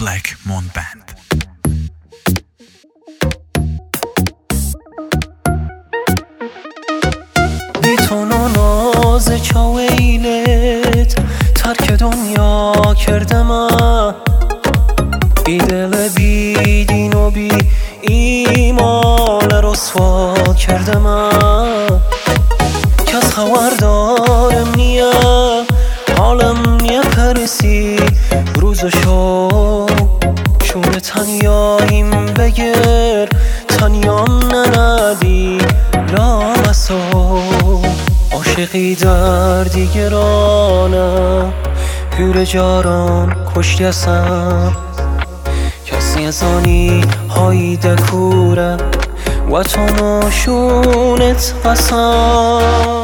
Black Moon Band. بیتون و ناز چاویلت ترک دنیا کردم ای دل بی دین و بی ایمان رسوا کردم کس خبر دارم نیا حالم نیا پرسی روز و شو شونه تنیاییم بگر تنیام نندی لامسو عاشقی در دیگرانم هور جاران کشتیسم کسی از آنی هایی دکوره و تو نشونت قسم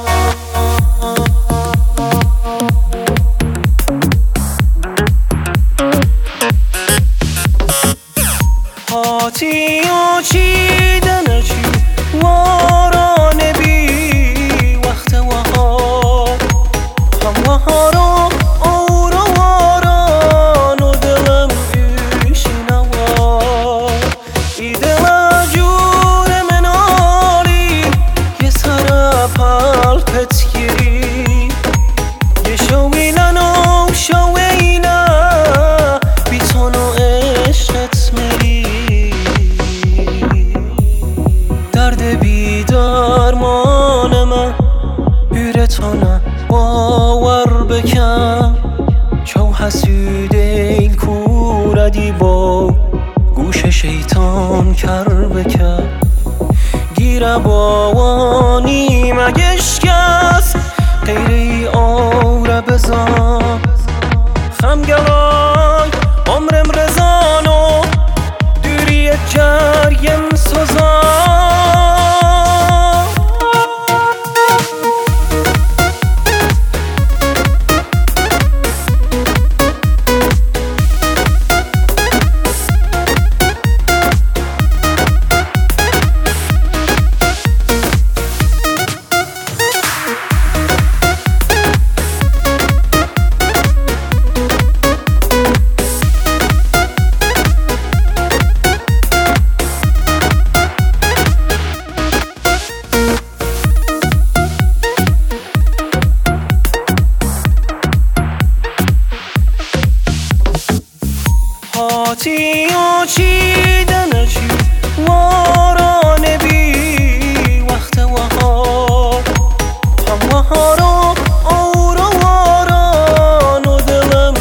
هاتی و چیدن چی واران بی وقت وها هم وها رو اور واران و دلم ایشینوا ای دل جور منالی یه سر پلپت گیری یه شویلن و شویلن بیتون و عشقت میری درد بیدارمان من بیرتونه باور بکن چو حسود این کوردی با گوش شیطان کر بکن گیره باوانی مگش کس غیری آوره بزن خمگلای عمرم رزانو دوری جریم سوزان هاتی و چیدن چی واران بی وقت وها هم وها رو اور واران و دلم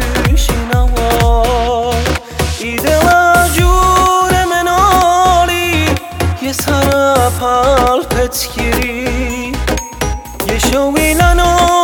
ایشینوا ای دل جور منالی یه سر پلپت گیری یه شویلن و